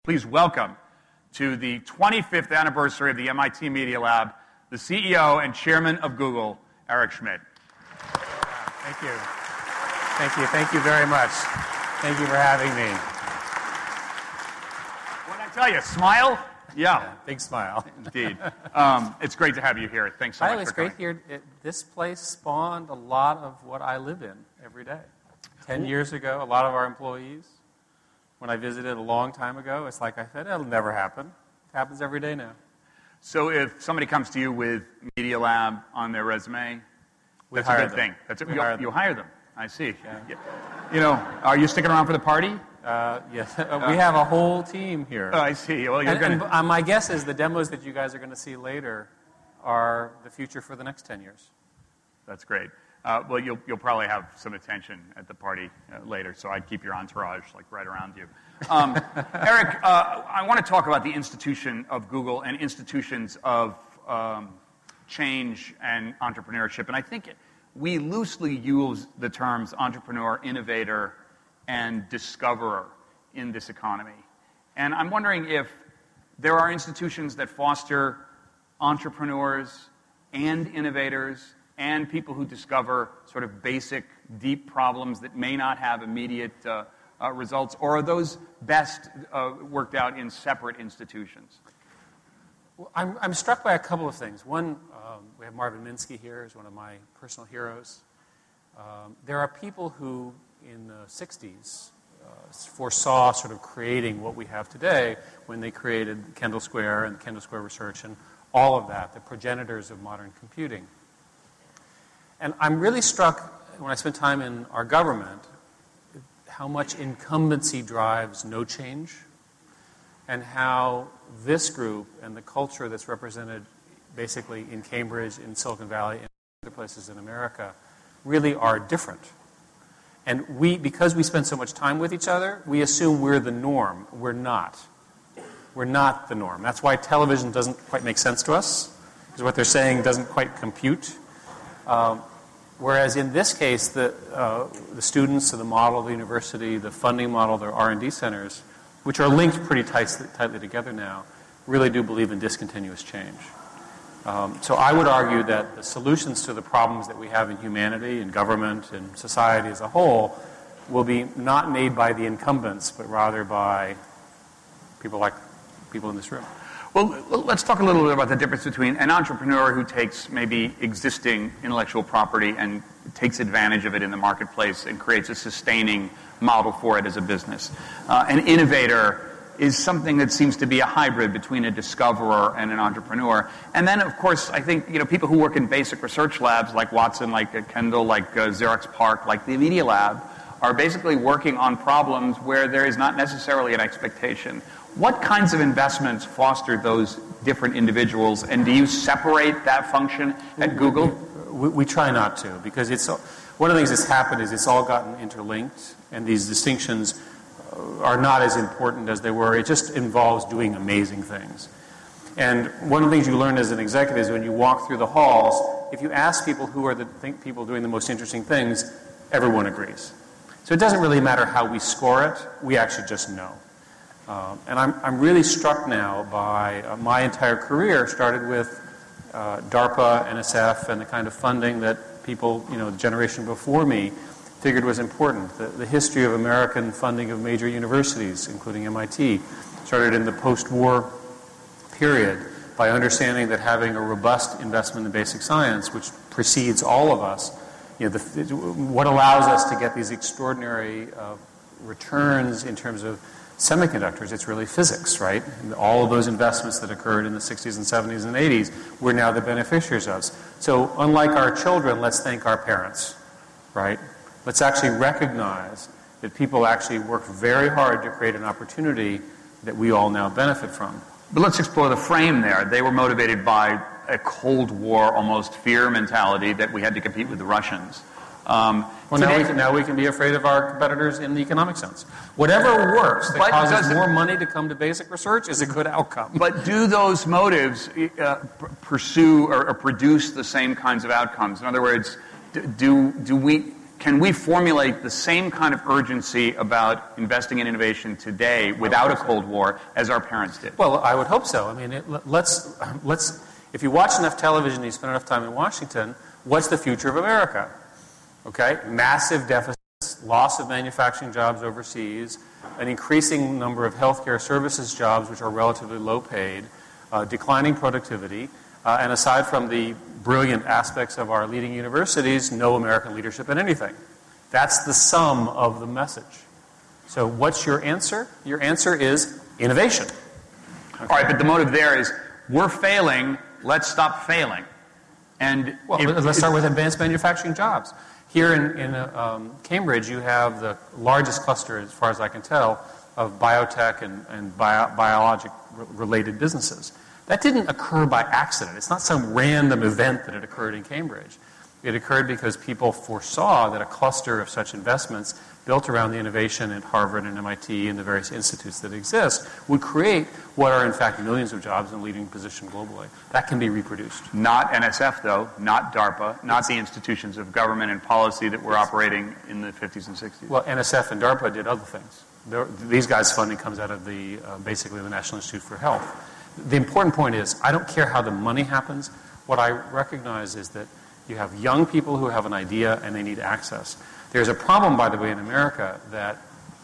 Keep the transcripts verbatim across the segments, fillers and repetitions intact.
Please welcome to the twenty-fifth anniversary of the M I T Media Lab, the C E O and Chairman of Google, Eric Schmidt. Thank you. Thank you. Thank you very much. Thank you for having me. What did I tell you? Smile? Yeah. yeah big smile. Indeed. Um, it's great to have you here. Thanks so By much it's for coming. It's great here. It, this place spawned a lot of what I live in every day. Ten years ago, a lot of our employees, when I visited a long time ago, it's like I said, it'll never happen. It happens every day now. So if somebody comes to you with Media Lab on their resume, we that's a good them. thing. That's a, we you, hire you hire them. I see. Yeah. You know, are you sticking around for the party? Uh, yes. we have a whole team here. Oh, I see. Well, you're and, going to... And, uh, my guess is the demos that you guys are going to see later are the future for the next ten years. That's great. Uh, well, you'll, you'll probably have some attention at the party uh, later, so I'd keep your entourage like right around you. Um, Eric, uh, I want to talk about the institution of Google and institutions of um, change and entrepreneurship. And I think we loosely use the terms entrepreneur, innovator, and discoverer in this economy. And I'm wondering if there are institutions that foster entrepreneurs and innovators and people who discover sort of basic, deep problems that may not have immediate uh, uh, results, or are those best uh, worked out in separate institutions? Well, I'm, I'm struck by a couple of things. One, um, we have Marvin Minsky here, who's one of my personal heroes. Um, there are people who, in the sixties, uh, foresaw sort of creating what we have today when they created Kendall Square and Kendall Square Research and all of that, the progenitors of modern computing. And I'm really struck, when I spend time in our government, how much incumbency drives no change, and how this group and the culture that's represented basically in Cambridge, in Silicon Valley, and other places in America really are different. And we, because we spend so much time with each other, we assume we're the norm. We're not. We're not the norm. That's why television doesn't quite make sense to us, because what they're saying doesn't quite compute. Um, Whereas in this case, the, uh, the students of the model of the university, the funding model, their R and D centers, which are linked pretty tightly, tightly together now, really do believe in discontinuous change. Um, so I would argue that the solutions to the problems that we have in humanity, in government, in society as a whole, will be not made by the incumbents, but rather by people like people in this room. Well, let's talk a little bit about the difference between an entrepreneur who takes maybe existing intellectual property and takes advantage of it in the marketplace and creates a sustaining model for it as a business. Uh, an innovator is something that seems to be a hybrid between a discoverer and an entrepreneur. And then, of course, I think you know people who work in basic research labs like Watson, like uh, Kendall, like uh, Xerox PARC, like the Media Lab, are basically working on problems where there is not necessarily an expectation. What kinds of investments foster those different individuals, and do you separate that function at Google? We, we try not to, because it's one of the things that's happened is it's all gotten interlinked, and these distinctions are not as important as they were. It just involves doing amazing things. And one of the things you learn as an executive is when you walk through the halls, if you ask people who are the think people doing the most interesting things, everyone agrees. So it doesn't really matter how we score it, we actually just know. Um, and I'm, I'm really struck now by uh, my entire career started with uh, DARPA, N S F, and the kind of funding that people, you know, the generation before me figured was important. The, the history of American funding of major universities, including M I T, started in the post-war period by understanding that having a robust investment in basic science, which precedes all of us, you know, the, what allows us to get these extraordinary uh, returns in terms of semiconductors, it's really physics, right? And all of those investments that occurred in the sixties and seventies and eighties, we're now the beneficiaries of. So unlike our children, let's thank our parents, right? Let's actually recognize that people actually worked very hard to create an opportunity that we all now benefit from. But let's explore the frame there. They were motivated by a Cold War, almost fear mentality that we had to compete with the Russians. Um, well, today, now we, can, now we can be afraid of our competitors in the economic sense. Whatever works that causes more money to come to basic research is a good outcome. But do those motives uh, pr- pursue or, or produce the same kinds of outcomes? In other words, do do we can we formulate the same kind of urgency about investing in innovation today without a Cold War as our parents did? Well, I would hope so. I mean, it, let's, let's, if you watch enough television, you spend enough time in Washington, what's the future of America? Okay? Massive deficits, loss of manufacturing jobs overseas, an increasing number of healthcare services jobs which are relatively low paid, uh, declining productivity, uh, and aside from the brilliant aspects of our leading universities, no American leadership in anything. That's the sum of the message. So what's your answer? Your answer is innovation. Okay. All right, but the motive there is we're failing, let's stop failing. And well, if, let's start with advanced manufacturing jobs. Here in, in uh, um, Cambridge, you have the largest cluster, as far as I can tell, of biotech and, and bio, biologic-related businesses. That didn't occur by accident. It's not some random event that it occurred in Cambridge. It occurred because people foresaw that a cluster of such investments built around the innovation at Harvard and M I T and the various institutes that exist would create what are in fact millions of jobs in a leading position globally. That can be reproduced. Not N S F, though, not DARPA, not the institutions of government and policy that were operating in the fifties and sixties. Well, N S F and DARPA did other things. They're, these guys' funding comes out of the uh, basically the National Institute for Health. The important point is, I don't care how the money happens. What I recognize is that you have young people who have an idea and they need access. There's a problem, by the way, in America that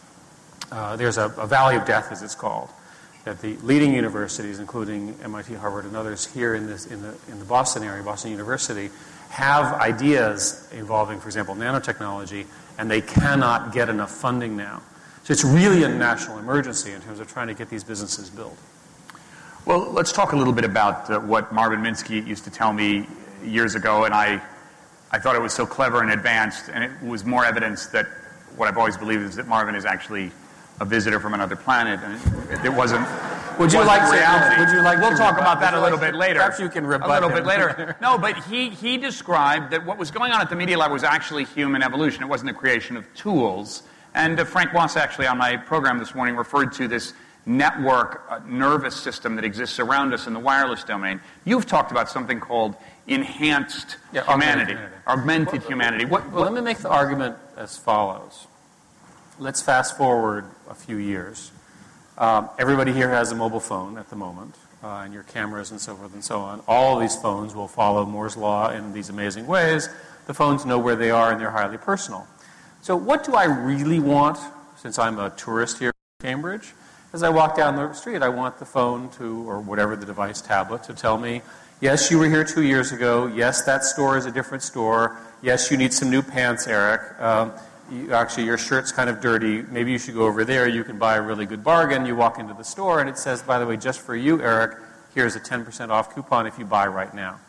uh, there's a, a valley of death, as it's called, that the leading universities, including M I T, Harvard, and others here in, this, in, the, in the Boston area, Boston University, have ideas involving, for example, nanotechnology, and they cannot get enough funding now. So it's really a national emergency in terms of trying to get these businesses built. Well, let's talk a little bit about uh, what Marvin Minsky used to tell me years ago, and I, I thought it was so clever and advanced, and it was more evidence that what I've always believed is that Marvin is actually a visitor from another planet, and it, it wasn't. Would you wasn't like reality. to? Would you like? We'll to talk rebut, about that a little like, bit later. Perhaps you can rebut a little him. bit later. No, but he he described that what was going on at the Media Lab was actually human evolution. It wasn't the creation of tools. And uh, Frank Moss actually on my program this morning referred to this network uh, nervous system that exists around us in the wireless domain. You've talked about something called enhanced yeah, humanity, augmented, augmented well, humanity. What, well, what, let me make the argument as follows. Let's fast forward a few years. Um, everybody here has a mobile phone at the moment, uh, and your cameras and so forth and so on. All of these phones will follow Moore's law in these amazing ways. The phones know where they are, and they're highly personal. So what do I really want, since I'm a tourist here in Cambridge? As I walk down the street, I want the phone to, or whatever the device, tablet, to tell me, yes, you were here two years ago. Yes, that store is a different store. Yes, you need some new pants, Eric. Um, you, actually, your shirt's kind of dirty. Maybe you should go over there. You can buy a really good bargain. You walk into the store, and it says, by the way, just for you, Eric, here's a ten percent off coupon if you buy right now.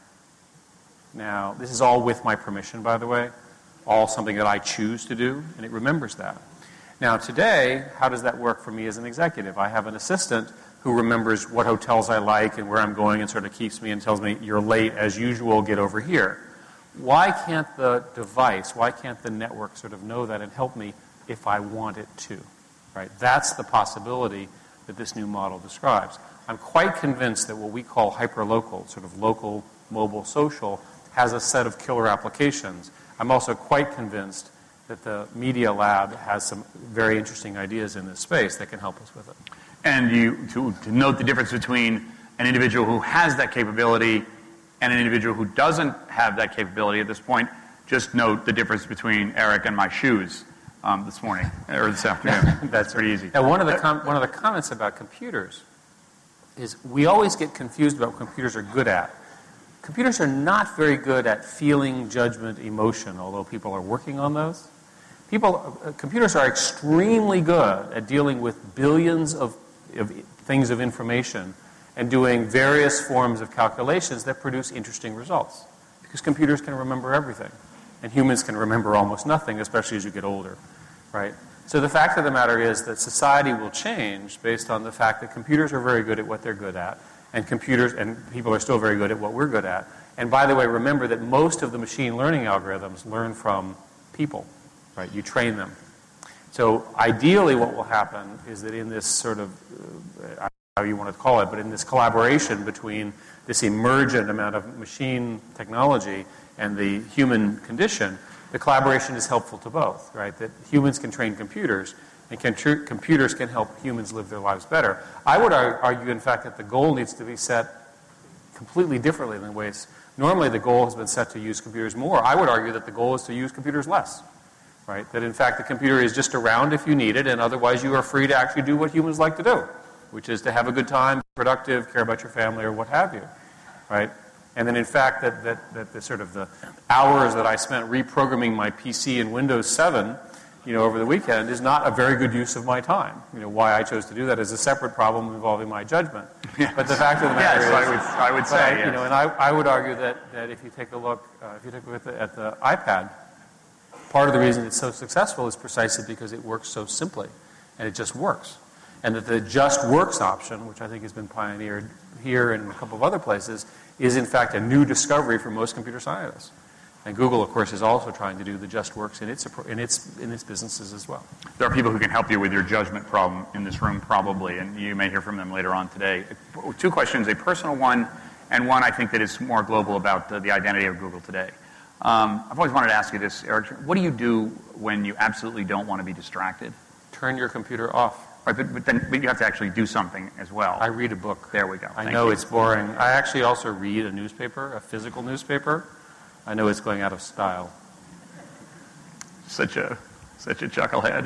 Now, this is all with my permission, by the way, all something that I choose to do, and it remembers that. Now, today, how does that work for me as an executive? I have an assistant who remembers what hotels I like and where I'm going and sort of keeps me and tells me, you're late as usual, get over here. Why can't the device, why can't the network sort of know that and help me if I want it to? Right? That's the possibility that this new model describes. I'm quite convinced that what we call hyperlocal, sort of local, mobile, social, has a set of killer applications. I'm also quite convinced that the Media Lab has some very interesting ideas in this space that can help us with it. And you to, to note the difference between an individual who has that capability and an individual who doesn't have that capability at this point, just note the difference between Eric and my shoes um, this morning, or this afternoon. That's pretty easy. Now, one of, the com- one of the comments about computers is we always get confused about what computers are good at. Computers are not very good at feeling, judgment, emotion, although people are working on those. People, uh, computers are extremely good at dealing with billions of, of things of information and doing various forms of calculations that produce interesting results. Because computers can remember everything. And humans can remember almost nothing, especially as you get older, right? So the fact of the matter is that society will change based on the fact that computers are very good at what they're good at, and computers and people are still very good at what we're good at. And by the way, remember that most of the machine learning algorithms learn from people. Right, you train them. So ideally what will happen is that in this sort of, uh, how you want to call it, but in this collaboration between this emergent amount of machine technology and the human condition, the collaboration is helpful to both, right? That humans can train computers, and can tr- computers can help humans live their lives better. I would ar- argue, in fact, that the goal needs to be set completely differently than ways. Normally, the goal has been set to use computers more. I would argue that the goal is to use computers less, right? That, in fact, the computer is just around if you need it, and otherwise you are free to actually do what humans like to do, which is to have a good time, be productive, care about your family, or what have you, right? And then, in fact, that, that, that the sort of the hours that I spent reprogramming my P C in Windows seven, you know, over the weekend is not a very good use of my time. You know, why I chose to do that is a separate problem involving my judgment. Yes. But the fact of the matter yes, is, I would, I would say, I, yes. you know, and I, I would argue that, that if you take a look, uh, if you take a look at the, at the iPad, part of the reason it's so successful is precisely because it works so simply, and it just works. And that the just works option, which I think has been pioneered here and a couple of other places, is in fact a new discovery for most computer scientists. And Google, of course, is also trying to do the just works in its, in its, in its businesses as well. There are people who can help you with your judgment problem in this room, probably, and you may hear from them later on today. Two questions, a personal one and one I think that is more global about the, the identity of Google today. Um, I've always wanted to ask you this, Eric. What do you do when you absolutely don't want to be distracted? Turn your computer off. Right, but, but then but you have to actually do something as well. I read a book. There we go. I Thank know you. it's boring. I actually also read a newspaper, a physical newspaper. I know it's going out of style. Such a such a chucklehead,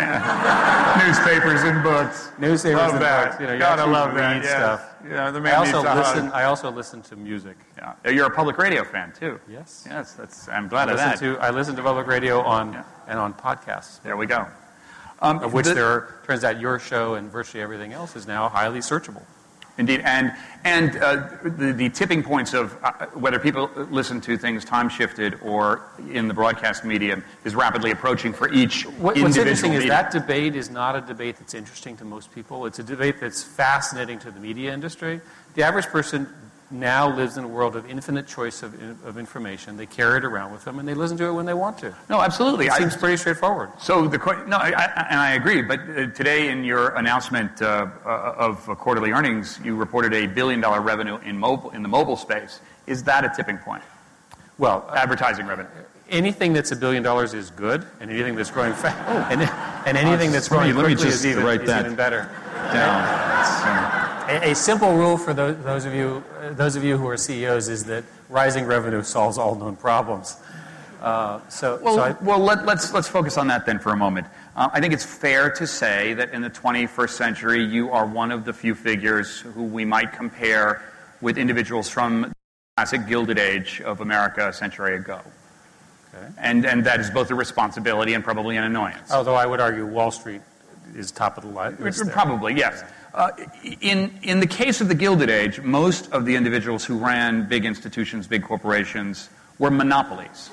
man. Newspapers and books. Newspapers love and that. books. You know, you Gotta actually love read that. Yes. stuff. Yeah, the man I also needs a listen. hug. I also listen to music. Yeah, you're a public radio fan too. Yes. Yes, that's. I'm glad I of listen that. to I listen to public radio on Yeah. and on podcasts, There we go. Um, of which the- there are, turns out your show and virtually everything else is now highly searchable. Indeed, and and uh, the, the tipping points of uh, whether people listen to things time shifted or in the broadcast medium is rapidly approaching for each What, individual what's interesting is medium. that debate is not a debate that's interesting to most people. It's a debate that's fascinating to the media industry. The average person now lives in a world of infinite choice of, of information. They carry it around with them, and they listen to it when they want to. No, absolutely. It I- seems pretty straightforward. So the que- no, I, I, and I agree. But uh, today, in your announcement uh, uh, of uh, quarterly earnings, you reported a billion dollar revenue in mobile in the mobile space. Is that a tipping point? Well, uh, Advertising revenue. anything that's a billion dollars is good, and anything that's growing fast, and, and anything that's let me- growing let me quickly just is even, write is that even better. down. It's, um, A, a simple rule for those, those of you, uh, those of you who are C E Os, is that rising revenue solves all known problems. Uh, so, Well, so I, well let, let's let's focus on that then for a moment. Uh, I think it's fair to say that in the twenty-first century, you are one of the few figures who we might compare with individuals from the classic Gilded Age of America a century ago. Okay. And and that is both a responsibility and probably an annoyance. although I would argue Wall Street is top of the li- list. there. Probably, yes. Uh, in, in the case of the Gilded Age, most of the individuals who ran big institutions, big corporations, were monopolies.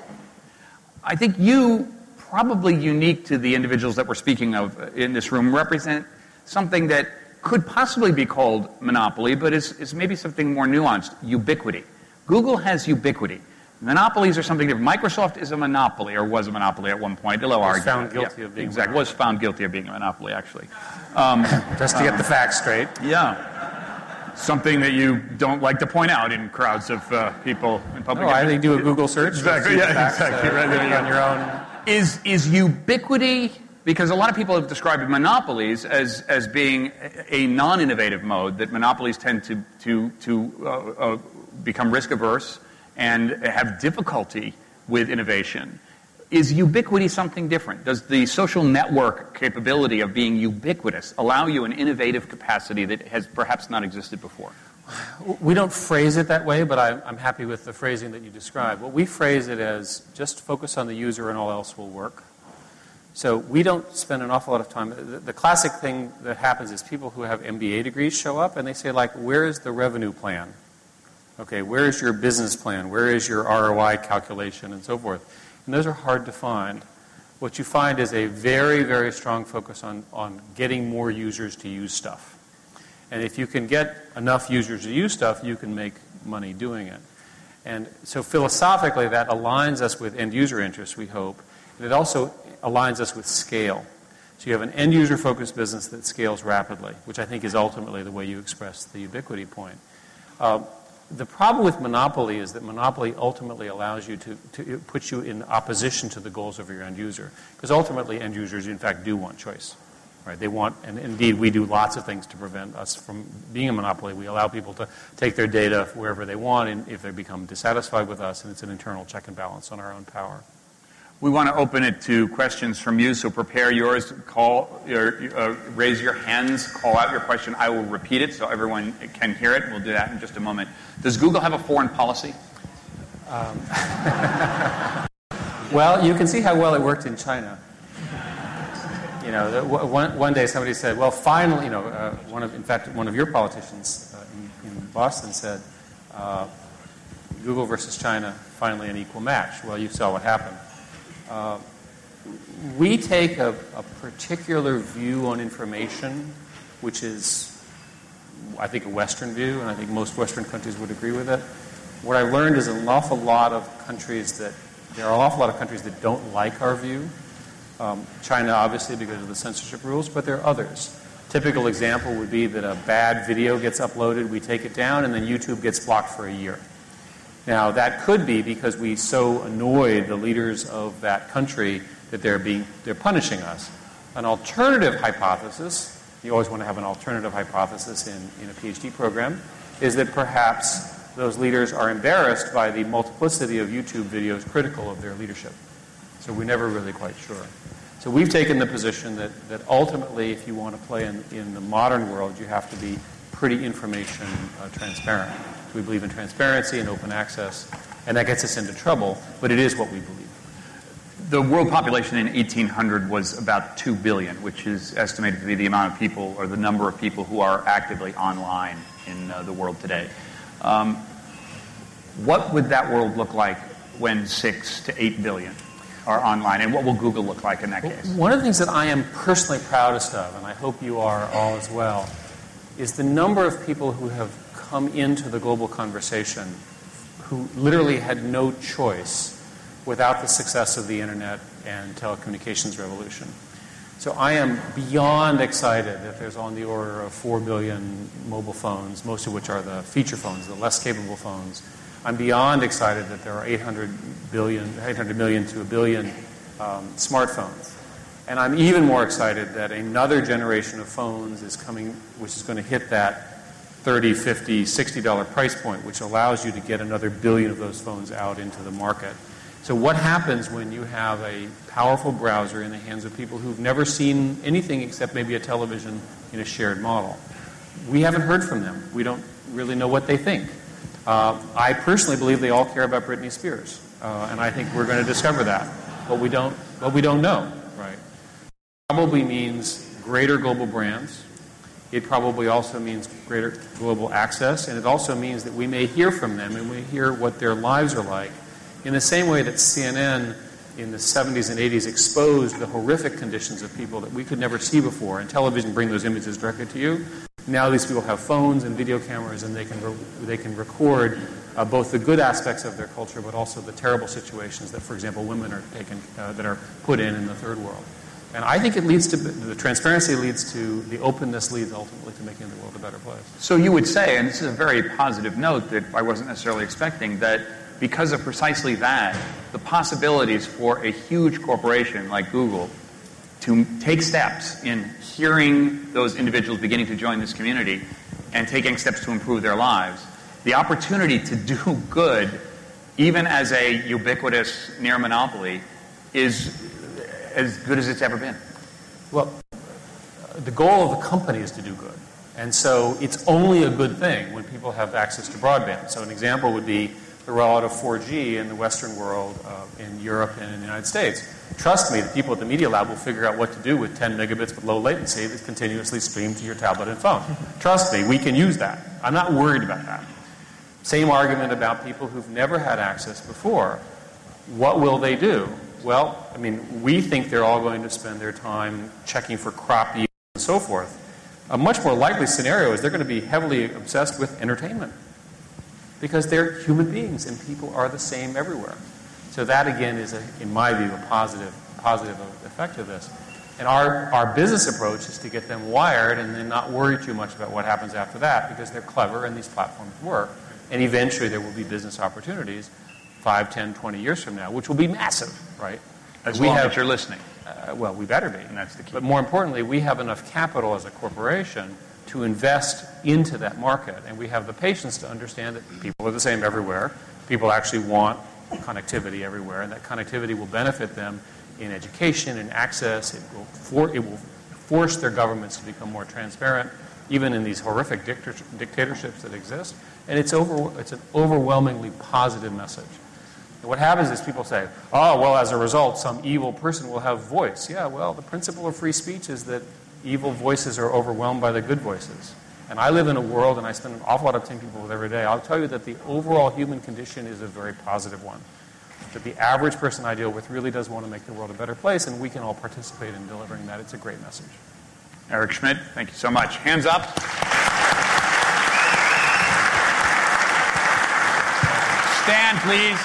I think you, probably unique to the individuals that we're speaking of in this room, represent something that could possibly be called monopoly, but is, is maybe something more nuanced, ubiquity. Google has ubiquity. Monopolies are something different. Microsoft is a monopoly, or was a monopoly at one point. They'll Was argue found that. guilty Yeah, of being a exactly. Was found guilty of being a monopoly, actually. Um, Just to get the facts straight. yeah. Something that you don't like to point out in crowds of uh, people in public. No, I think do a Google search. Exactly, see the yeah, facts, exactly. uh, Right, there you on go. your own. Is is ubiquity, because a lot of people have described monopolies as as being a, a non-innovative mode, that monopolies tend to to to uh, uh, become risk averse and have difficulty with innovation. Is ubiquity something different? Does the social network capability of being ubiquitous allow you an innovative capacity that has perhaps not existed before? We don't phrase it that way, but I'm, I'm happy with the phrasing that you described. What we phrase it as just focus on the user and all else will work. So we don't spend an awful lot of time. The, the classic thing that happens is people who have M B A degrees show up and they say, like, where is the revenue plan? Okay, where is your business plan? Where is your R O I calculation and so forth? And those are hard to find. What you find is a very, very strong focus on, on getting more users to use stuff. And if you can get enough users to use stuff, you can make money doing it. And so philosophically, that aligns us with end-user interests, we hope. And it also aligns us with scale. So you have an end-user focused business that scales rapidly, which I think is ultimately the way you express the ubiquity point. Um, The problem with monopoly is that monopoly ultimately allows you to, to it puts you in opposition to the goals of your end user. Because ultimately, end users, in fact, do want choice. Right? They want, and indeed, we do lots of things to prevent us from being a monopoly. We allow people to take their data wherever they want, and if they become dissatisfied with us, and it's an internal check and balance on our own power. We want to open it to questions from you, so prepare yours. Call, or, uh, raise your hands, call out your question. I will repeat it so everyone can hear it. We'll do that in just a moment. Does Google have a foreign policy? Um, well, you can see how well it worked in China. You know, the, one, one day somebody said, well, finally, you know, uh, one of, in fact, one of your politicians uh, in, in Boston said, uh, Google versus China, finally an equal match. Well, you saw what happened. Uh, we take a, a particular view on information, which is, I think, a Western view, and I think most Western countries would agree with it. What I've learned is an awful lot of countries that, there are an awful lot of countries that don't like our view. Um, China, obviously, because of the censorship rules, but there are others. Typical example would be that a bad video gets uploaded, we take it down, and then YouTube gets blocked for a year. Now, that could be because we so annoyed the leaders of that country that they're being they're punishing us. An alternative hypothesis, you always want to have an alternative hypothesis in, in a PhD program, is that perhaps those leaders are embarrassed by the multiplicity of YouTube videos critical of their leadership. So we're never really quite sure. So we've taken the position that, that ultimately, if you want to play in, in the modern world, you have to be pretty information uh, transparent. We believe in transparency and open access, and that gets us into trouble, but it is what we believe. The world population in eighteen hundred was about two billion, which is estimated to be the amount of people or the number of people who are actively online in uh, the world today. Um, what would that world look like when six to eight billion are online, and what will Google look like in that case? One of the things that I am personally proudest of, and I hope you are all as well, is the number of people who have come into the global conversation who literally had no choice without the success of the internet and telecommunications revolution. So I am beyond excited that there's on the order of four billion mobile phones, most of which are the feature phones, the less capable phones. I'm beyond excited that there are eight hundred billion, eight hundred million to a billion um, smartphones. And I'm even more excited that another generation of phones is coming, which is going to hit that thirty, fifty, sixty dollars price point, which allows you to get another billion of those phones out into the market. So what happens when you have a powerful browser in the hands of people who've never seen anything except maybe a television in a shared model? We haven't heard from them. We don't really know what they think. Uh, I personally believe they all care about Britney Spears, uh, and I think we're going to discover that. But we don't, but we don't know, right? Probably means greater global brands. It probably also means greater global access, and it also means that we may hear from them and we hear what their lives are like in the same way that C N N in the seventies and eighties exposed the horrific conditions of people that we could never see before, and television bring those images directly to you. Now these people have phones and video cameras, and they can re- they can record uh, both the good aspects of their culture, but also the terrible situations that, for example, women are taken uh, that are put in in the third world. And I think it leads to, the transparency leads to, the openness leads ultimately to making the world a better place. So you would say, and this is a very positive note that I wasn't necessarily expecting, that because of precisely that, the possibilities for a huge corporation like Google to take steps in hearing those individuals beginning to join this community and taking steps to improve their lives, the opportunity to do good, even as a ubiquitous near monopoly, is as good as it's ever been. Well, the goal of the company is to do good. And so it's only a good thing when people have access to broadband. So an example would be the rollout of four G in the Western world, uh, in Europe and in the United States. Trust me, the people at the Media Lab will figure out what to do with ten megabits with low latency that's continuously streamed to your tablet and phone. Trust me, we can use that. I'm not worried about that. Same argument about people who've never had access before. What will they do? Well, I mean, we think they're all going to spend their time checking for crop yield and so forth. A much more likely scenario is they're going to be heavily obsessed with entertainment because they're human beings and people are the same everywhere. So that, again, is, a, in my view, a positive, positive effect of this. And our, our business approach is to get them wired and then not worry too much about what happens after that because they're clever and these platforms work. And eventually there will be business opportunities five, ten, twenty years from now, which will be massive, right? As we long have, as you're listening. Uh, well, we better be. And that's the key. But more importantly, we have enough capital as a corporation to invest into that market. And we have the patience to understand that people are the same everywhere. People actually want connectivity everywhere, and that connectivity will benefit them in education and access. It will, for, it will force their governments to become more transparent, even in these horrific dictator, dictatorships that exist. And it's, over, it's an overwhelmingly positive message. And what happens is people say, oh, well, as a result, some evil person will have voice. Yeah, well, the principle of free speech is that evil voices are overwhelmed by the good voices. And I live in a world, and I spend an awful lot of time with people every day. I'll tell you that the overall human condition is a very positive one. That the average person I deal with really does want to make the world a better place, and we can all participate in delivering that. It's a great message. Eric Schmidt, thank you so much. Hands up. Stand, please.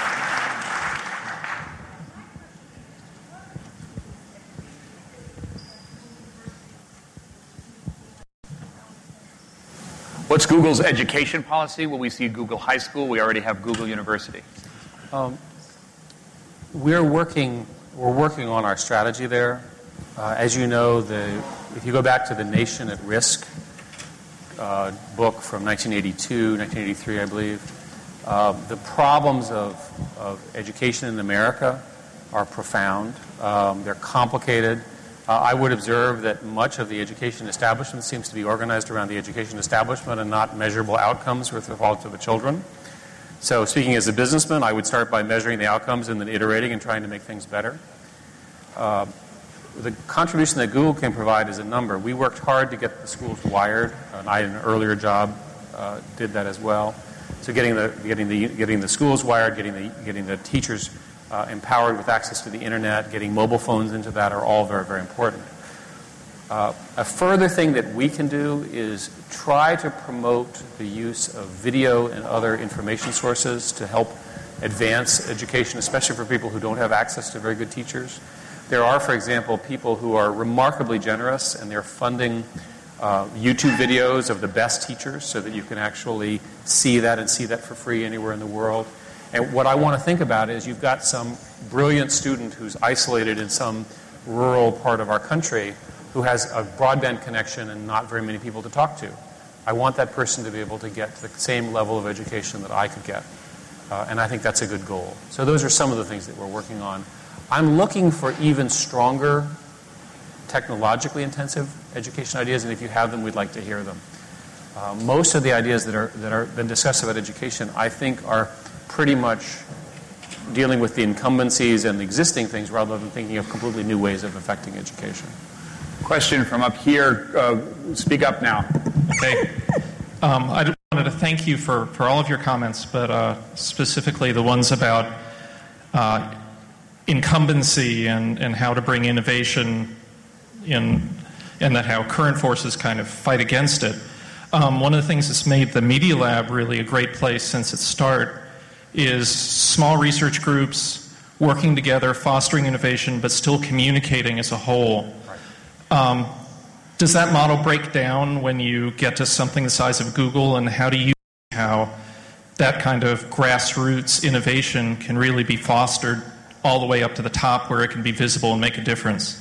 What's Google's education policy? Will we see Google High School? We already have Google University. Um, we're working. We're working on our strategy there. Uh, as you know, the if you go back to the Nation at Risk uh, book from nineteen eighty-two, nineteen eighty-three, I believe, uh, the problems of, of education in America are profound. Um, they're complicated. Uh, I would observe that much of the education establishment seems to be organized around the education establishment and not measurable outcomes with regard to the children. So speaking as a businessman, I would start by measuring the outcomes and then iterating and trying to make things better. Uh, the contribution that Google can provide is a number. We worked hard to get the schools wired, and I, in an earlier job, uh, did that as well. So getting the getting the getting the schools wired, getting the getting the teachers Uh, empowered with access to the internet, getting mobile phones into that are all very, very important. Uh, a further thing that we can do is try to promote the use of video and other information sources to help advance education, especially for people who don't have access to very good teachers. There are, for example, people who are remarkably generous, and they're funding uh, YouTube videos of the best teachers so that you can actually see that and see that for free anywhere in the world. And what I want to think about is you've got some brilliant student who's isolated in some rural part of our country who has a broadband connection and not very many people to talk to. I want that person to be able to get to the same level of education that I could get. Uh, and I think that's a good goal. So those are some of the things that we're working on. I'm looking for even stronger, technologically intensive education ideas, and if you have them, we'd like to hear them. Uh, most of the ideas that are that are been discussed about education, I think, are pretty much dealing with the incumbencies and the existing things rather than thinking of completely new ways of affecting education. Question from up here. Uh, speak up now. Hey. Um, I wanted to thank you for, for all of your comments, but uh, specifically the ones about uh, incumbency and, and how to bring innovation in, and that how current forces kind of fight against it. Um, one of the things that's made the Media Lab really a great place since its start is small research groups working together, fostering innovation, but still communicating as a whole. Um, does that model break down when you get to something the size of Google, and how do you see how that kind of grassroots innovation can really be fostered all the way up to the top where it can be visible and make a difference?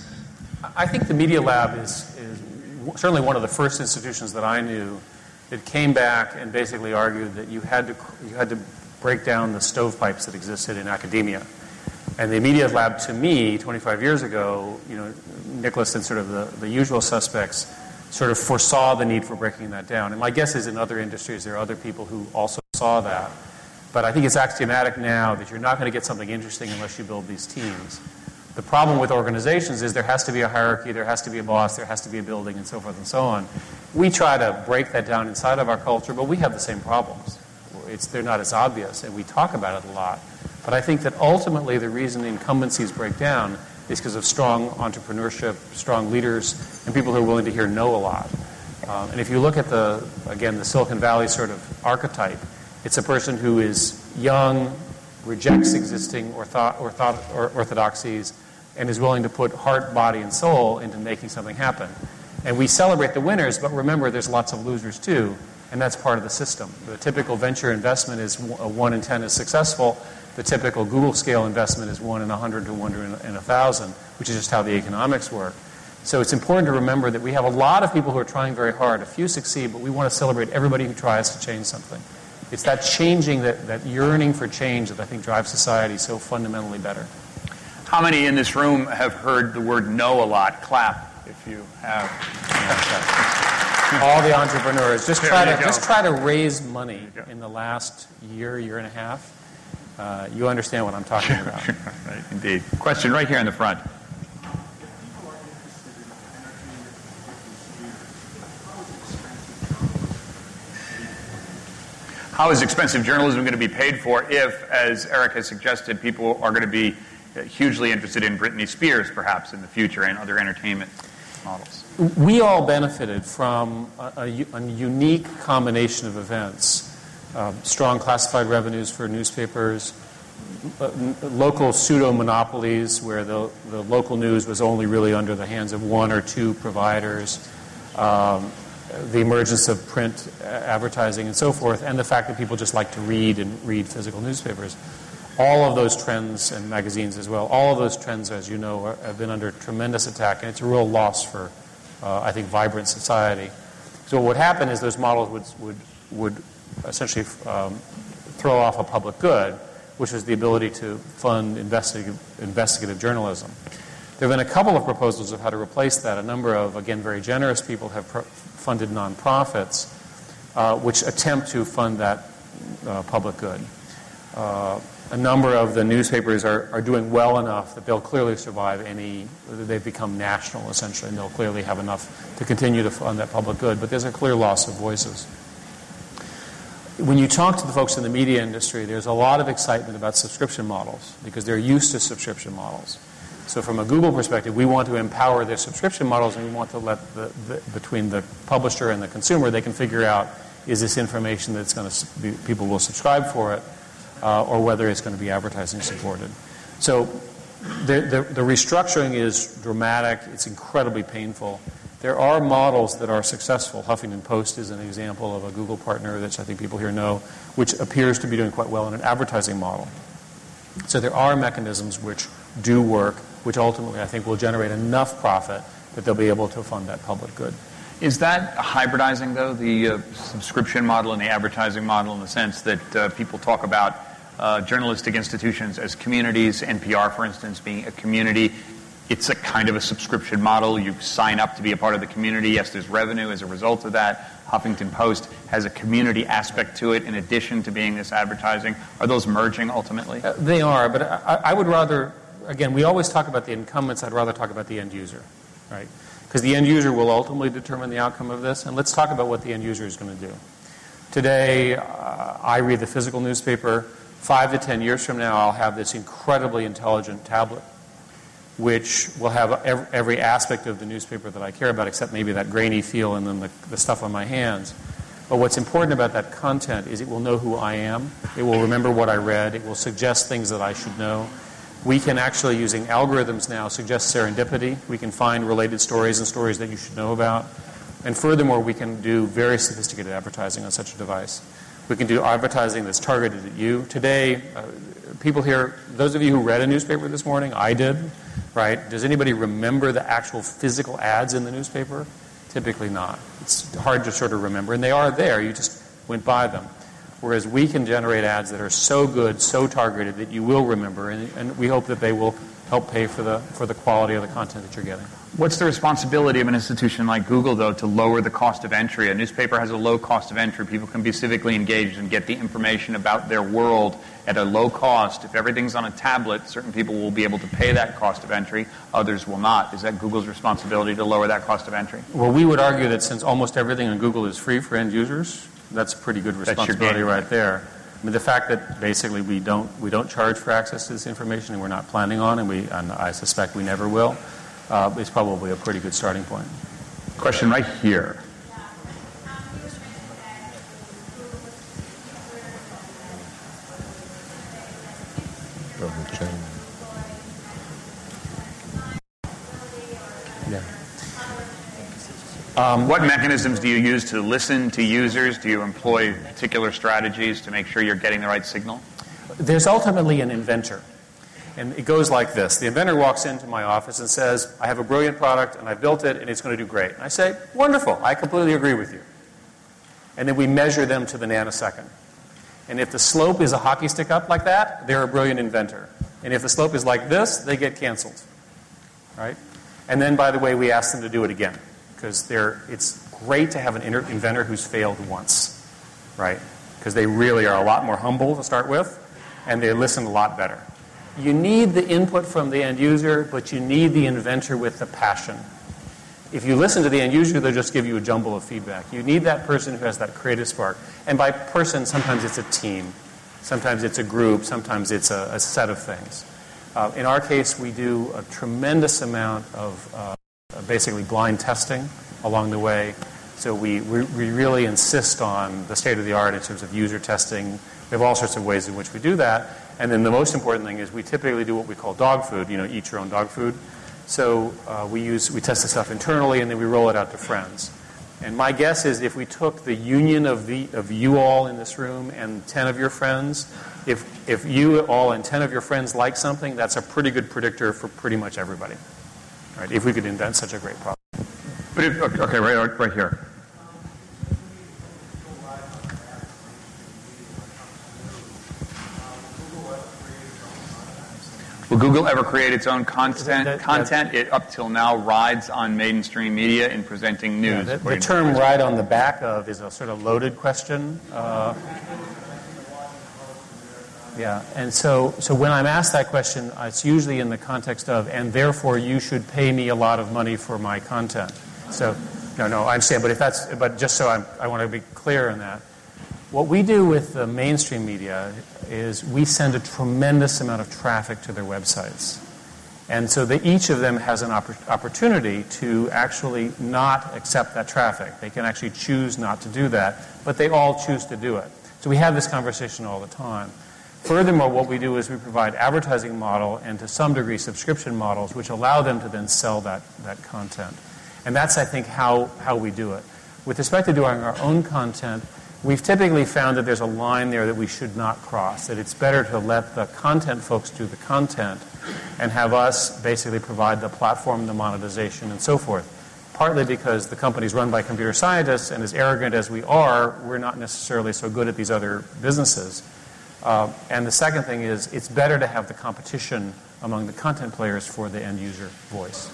I think the Media Lab is, is certainly one of the first institutions that I knew that came back and basically argued that you had to you had to break down the stovepipes that existed in academia. And the Media Lab, to me, twenty-five years ago, you know, Nicholas and sort of the, the usual suspects sort of foresaw the need for breaking that down. And my guess is in other industries there are other people who also saw that. But I think it's axiomatic now that you're not going to get something interesting unless you build these teams. The problem with organizations is there has to be a hierarchy, there has to be a boss, there has to be a building, and so forth and so on. We try to break that down inside of our culture, but we have the same problems. It's, they're not as obvious, and we talk about it a lot. But I think that ultimately the reason incumbencies break down is because of strong entrepreneurship, strong leaders, and people who are willing to hear no a lot. Um, and if you look at the, again, the Silicon Valley sort of archetype, it's a person who is young, rejects existing ortho- ortho- or orthodoxies, and is willing to put heart, body, and soul into making something happen. And we celebrate the winners, but remember there's lots of losers too. And that's part of the system. The typical venture investment is w- one in ten is successful. The typical Google scale investment is one in a hundred to one in a thousand, which is just how the economics work. So it's important to remember that we have a lot of people who are trying very hard. A few succeed, but we want to celebrate everybody who tries to change something. It's that changing, that, that yearning for change that I think drives society so fundamentally better. How many in this room have heard the word no a lot? Clap if you have. All the entrepreneurs. Just try There to you go. just try to raise money go. in the last year, year and a half. Uh, you understand what I'm talking about. Right, indeed. Question right here in the front. How is expensive journalism going to be paid for if, as Eric has suggested, people are going to be hugely interested in Britney Spears, perhaps, in the future, and other entertainment models? We all benefited from a, a, a unique combination of events. Uh, strong classified revenues for newspapers, uh, n- local pseudo-monopolies where the, the local news was only really under the hands of one or two providers, um, the emergence of print advertising and so forth, and the fact that people just like to read and read physical newspapers. All of those trends, and magazines as well, all of those trends, as you know, are, have been under tremendous attack, and it's a real loss for, uh, I think, vibrant society. So what would happen is those models would, would, would essentially um, throw off a public good, which is the ability to fund investigative, investigative journalism. There have been a couple of proposals of how to replace that. A number of, again, very generous people have pro- funded nonprofits uh, which attempt to fund that uh, public good. Uh, a number of the newspapers are, are doing well enough that they'll clearly survive any, they've become national essentially, and they'll clearly have enough to continue to fund that public good. But there's a clear loss of voices. When you talk to the folks in the media industry, there's a lot of excitement about subscription models because they're used to subscription models. So from a Google perspective, we want to empower their subscription models, and we want to let the, the between the publisher and the consumer, they can figure out, is this information that's going to be, people will subscribe for it, uh, or whether it's going to be advertising supported. So the, the, the restructuring is dramatic. It's incredibly painful. There are models that are successful. Huffington Post is an example of a Google partner that I think people here know, which appears to be doing quite well in an advertising model. So there are mechanisms which do work, which ultimately I think will generate enough profit that they'll be able to fund that public good. Is that hybridizing, though, the uh, subscription model and the advertising model, in the sense that uh, people talk about uh, journalistic institutions as communities, N P R, for instance, being a community? It's a kind of a subscription model. You sign up to be a part of the community. Yes, there's revenue as a result of that. Huffington Post has a community aspect to it in addition to being this advertising. Are those merging ultimately? Uh, they are, but I, I would rather, again, we always talk about the incumbents. I'd rather talk about the end user, right? Because the end user will ultimately determine the outcome of this. And let's talk about what the end user is going to do. Today, uh, I read the physical newspaper. Five to ten years from now, I'll have this incredibly intelligent tablet, which will have every, every aspect of the newspaper that I care about, except maybe that grainy feel and then the, the stuff on my hands. But what's important about that content is it will know who I am. It will remember what I read. It will suggest things that I should know. We can actually, using algorithms now, suggest serendipity. We can find related stories and stories that you should know about. And furthermore, we can do very sophisticated advertising on such a device. We can do advertising that's targeted at you. Today, uh, people here, those of you who read a newspaper this morning, I did, right? Does anybody remember the actual physical ads in the newspaper? Typically not. It's hard to sort of remember. And they are there. You just went by them. Whereas we can generate ads that are so good, so targeted that you will remember, and, and we hope that they will help pay for the for the quality of the content that you're getting. What's the responsibility of an institution like Google, though, to lower the cost of entry? A newspaper has a low cost of entry. People can be civically engaged and get the information about their world at a low cost. If everything's on a tablet, certain people will be able to pay that cost of entry. Others will not. Is that Google's responsibility to lower that cost of entry? Well, we would argue that since almost everything on Google is free for end users, that's a pretty good responsibility right there. I mean, the fact that basically we don't we don't charge for access to this information, and we're not planning on, and we and I suspect we never will, uh, is probably a pretty good starting point. Question right here. Yeah. Um, what mechanisms do you use to listen to users? Do you employ particular strategies to make sure you're getting the right signal? There's ultimately an inventor. And it goes like this. The inventor walks into my office and says, I have a brilliant product, and I built it, and it's going to do great. And I say, wonderful, I completely agree with you. And then we measure them to the nanosecond. And if the slope is a hockey stick up like that, they're a brilliant inventor. And if the slope is like this, they get canceled. Right? And then, by the way, we ask them to do it again. Because they're, it's great to have an inventor who's failed once. Right? Because they really are a lot more humble to start with, and they listen a lot better. You need the input from the end user, but you need the inventor with the passion. If you listen to the end user, they'll just give you a jumble of feedback. You need that person who has that creative spark. And by person, sometimes it's a team. Sometimes it's a group. Sometimes it's a, a set of things. Uh, in our case, we do a tremendous amount of uh, basically blind testing along the way. So we, we, we really insist on the state of the art in terms of user testing. We have all sorts of ways in which we do that. And then the most important thing is we typically do what we call dog food, you know, eat your own dog food. So uh, we use we test the stuff internally, and then we roll it out to friends. And my guess is if we took the union of the of you all in this room and ten of your friends, if if you all and ten of your friends like something, that's a pretty good predictor for pretty much everybody. Right? If we could invent such a great product. But if, okay, right, right here. Will Google ever create its own content? That, that, content, it up till now rides on mainstream media in presenting news. Yeah, the, the term "ride on the back of" is a sort of loaded question. Uh, yeah, and so so when I'm asked that question, it's usually in the context of, and therefore you should pay me a lot of money for my content. So, no, no, I understand. But if that's, but just so I'm, I want to be clear on that. What we do with the mainstream media is we send a tremendous amount of traffic to their websites. And so they, each of them has an oppor- opportunity to actually not accept that traffic. They can actually choose not to do that, but they all choose to do it. So we have this conversation all the time. Furthermore, what we do is we provide advertising model and to some degree subscription models which allow them to then sell that, that content. And that's, I think, how, how we do it. With respect to doing our own content, we've typically found that there's a line there that we should not cross, that it's better to let the content folks do the content and have us basically provide the platform, the monetization, and so forth. Partly because the company's run by computer scientists, and as arrogant as we are, we're not necessarily so good at these other businesses. Uh, and the second thing is it's better to have the competition among the content players for the end user voice.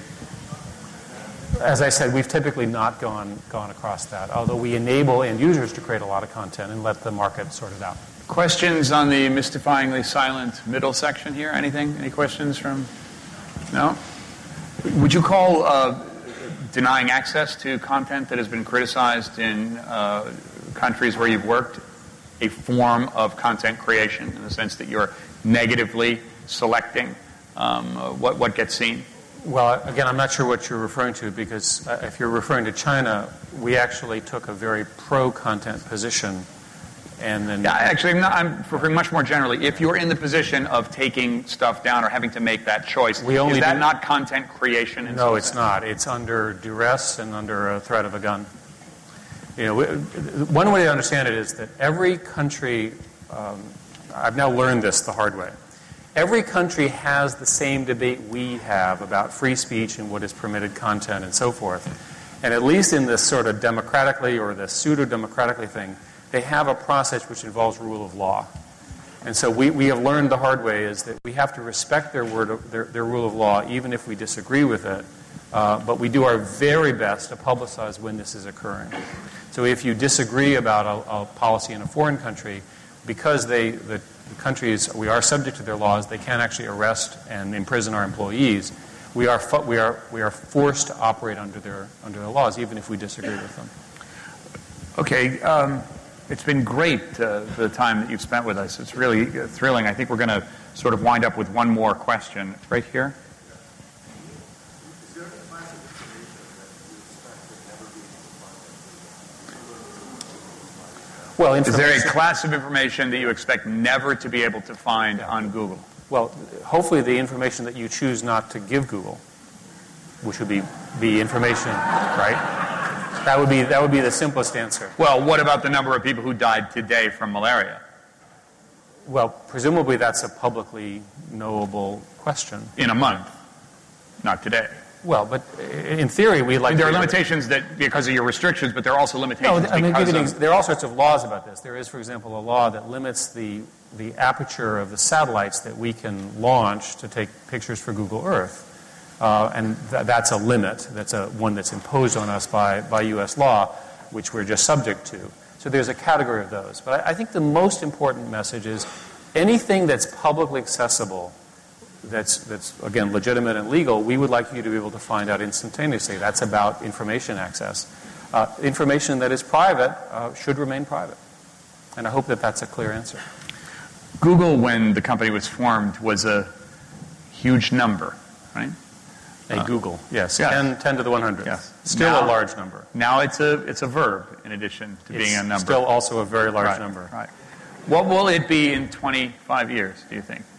As I said, we've typically not gone gone across that, although we enable end users to create a lot of content and let the market sort it out. Questions on the mystifyingly silent middle section here? Anything? Any questions from? No? Would you call uh, denying access to content that has been criticized in uh, countries where you've worked a form of content creation in the sense that you're negatively selecting um, uh, what, what gets seen? Well, again, I'm not sure what you're referring to, because uh, if you're referring to China, we actually took a very pro-content position. And then yeah, actually, I'm, not, I'm referring much more generally. If you're in the position of taking stuff down or having to make that choice, we only is that do, not content creation? In no, it's sense? not. It's under duress and under a threat of a gun. You know, one way to understand it is that every country, um, I've now learned this the hard way. Every country has the same debate we have about free speech and what is permitted content and so forth. And at least in this sort of democratically or the pseudo-democratically thing, they have a process which involves rule of law. And so we, we have learned the hard way is that we have to respect their, word of, their, their rule of law even if we disagree with it. Uh, but we do our very best to publicize when this is occurring. So if you disagree about a, a policy in a foreign country, because they, the, the countries, we are subject to their laws, they can actually arrest and imprison our employees. We are, fu- we are, we are forced to operate under their, under their laws, even if we disagree with them. Okay. Um, it's been great, uh, the time that you've spent with us. It's really uh, thrilling. I think we're going to sort of wind up with one more question right here. Well, is there a class of information that you expect never to be able to find yeah. on Google? Well, hopefully the information that you choose not to give Google, which would be the information, right? That would be that would be the simplest answer. Well, what about the number of people who died today from malaria? Well, presumably that's a publicly knowable question. In a month, not today. Well, but in theory, we'd like. There are to limitations that because of your restrictions, but there are also limitations. No, I mean, because give you an of, ex- there are all sorts of laws about this. There is, for example, a law that limits the the aperture of the satellites that we can launch to take pictures for Google Earth. Uh, and th- that's a limit. That's a one that's imposed on us by, by U S law, which we're just subject to. So there's a category of those. But I, I think the most important message is anything that's publicly accessible, that's, that's, again, legitimate and legal, we would like you to be able to find out instantaneously. That's about information access. Uh, information that is private uh, should remain private. And I hope that that's a clear answer. Google, when the company was formed, was a huge number, right? A uh, Google, yes. yes. ten, ten to the one hundred. Yes. Still now, a large number. Now it's a it's a verb in addition to it's being a number. Still also a very large right, number. Right. What will it be in twenty-five years, do you think?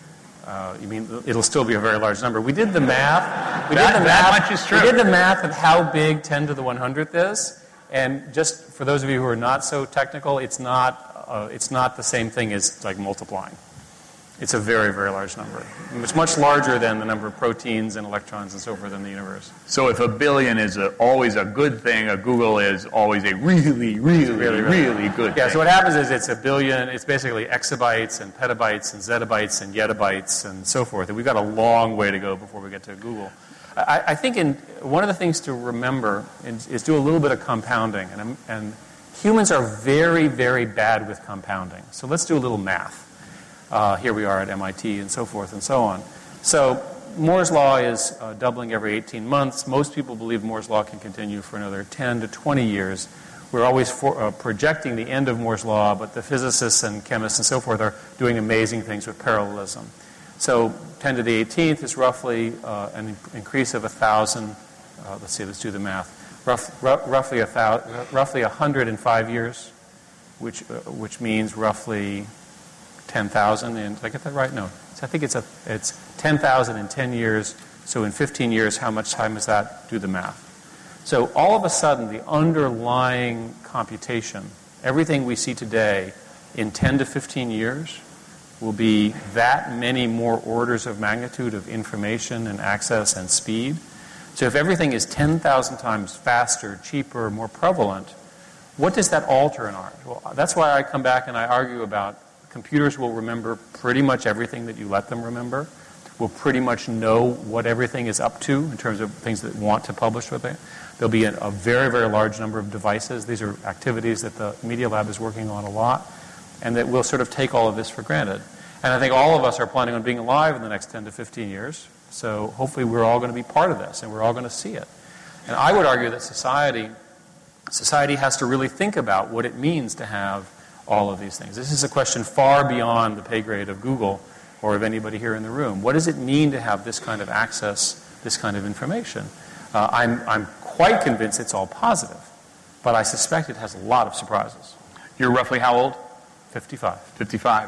Uh, you mean it'll still be a very large number? We did the math. We that, did the that math. much is true. We did the math of how big ten to the one hundredth is. And just for those of you who are not so technical, it's not, uh, it's not the same thing as like multiplying. It's a very, very large number. It's much larger than the number of proteins and electrons and so forth in the universe. So if a billion is a, always a good thing, a Google is always a really, really, really, really good yeah, thing. So what happens is it's a billion, it's basically exabytes and petabytes and zettabytes and yottabytes and so forth. And we've got a long way to go before we get to Google. I, I think in, one of the things to remember is, is do a little bit of compounding. And, and humans are very, very bad with compounding. So let's do a little math. Uh, here we are at M I T and so forth and so on. So Moore's Law is uh, doubling every eighteen months. Most people believe Moore's Law can continue for another ten to twenty years. We're always for, uh, projecting the end of Moore's Law, but the physicists and chemists and so forth are doing amazing things with parallelism. So ten to the eighteenth is roughly uh, an increase of one thousand. Uh, let's see, let's do the math. Rough, r- roughly a thousand, roughly one hundred five years, which uh, which means roughly ten thousand. And did I get that right? No. So I think it's a it's ten thousand in ten years. So in fifteen years, how much time is that? Do the math. So all of a sudden, the underlying computation, everything we see today, in ten to fifteen years, will be that many more orders of magnitude of information and access and speed. So if everything is ten thousand times faster, cheaper, more prevalent, what does that alter in art? Well, that's why I come back and I argue about computers will remember pretty much everything that you let them remember, will pretty much know what everything is up to in terms of things that want to publish with it. There'll be a, a very, very large number of devices. These are activities that the Media Lab is working on a lot, and that we'll sort of take all of this for granted. And I think all of us are planning on being alive in the next ten to fifteen years, so hopefully we're all going to be part of this, and we're all going to see it. And I would argue that society, society has to really think about what it means to have all of these things. This is a question far beyond the pay grade of Google or of anybody here in the room. What does it mean to have this kind of access, this kind of information? Uh, I'm, I'm quite convinced it's all positive, but I suspect it has a lot of surprises. You're roughly how old? fifty-five. fifty-five.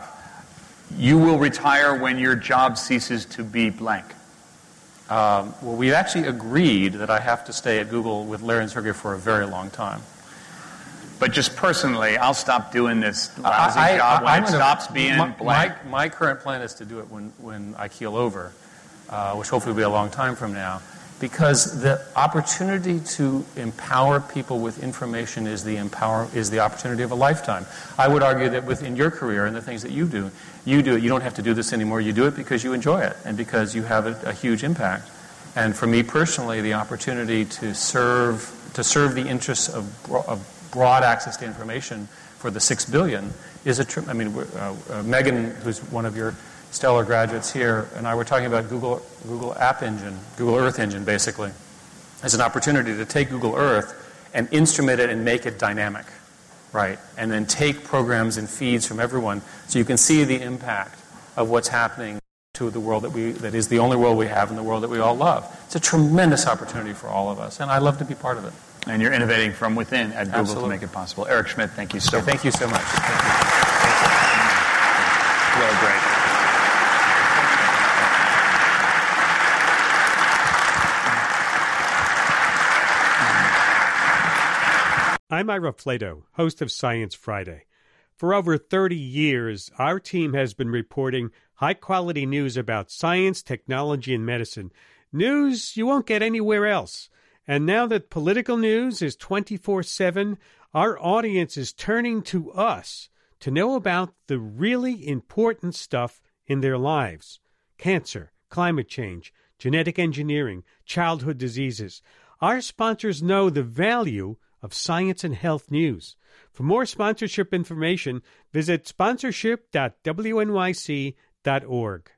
You will retire when your job ceases to be blank. Um, well, we've actually agreed that I have to stay at Google with Larry and Sergey for a very long time. But just personally, I'll stop doing this lousy I, I, job when I'm it gonna, stops being my, blank. My, my current plan is to do it when, when I keel over, uh, which hopefully will be a long time from now, because the opportunity to empower people with information is the empower is the opportunity of a lifetime. I would argue that within your career and the things that you do, you do it. You don't have to do this anymore. You do it because you enjoy it and because you have a, a huge impact. And for me personally, the opportunity to serve to serve the interests of, of broad access to information for the six billion is a tr- I mean, uh, uh, Megan, who's one of your stellar graduates here, and I were talking about Google Google App Engine, Google Earth Engine, basically, as an opportunity to take Google Earth and instrument it and make it dynamic, right? And then take programs and feeds from everyone so you can see the impact of what's happening to the world that we that is the only world we have and the world that we all love. It's a tremendous opportunity for all of us, and I love to be part of it. And you're innovating from within at Google Absolutely. to make it possible. Eric Schmidt, thank you so Okay, much. thank you so much. Thank you. Really great. I'm Ira Flato, host of Science Friday. For over thirty years, our team has been reporting high-quality news about science, technology, and medicine. News you won't get anywhere else. And now that political news is twenty-four seven, our audience is turning to us to know about the really important stuff in their lives. Cancer, climate change, genetic engineering, childhood diseases. Our sponsors know the value of science and health news. For more sponsorship information, visit sponsorship dot w n y c dot org.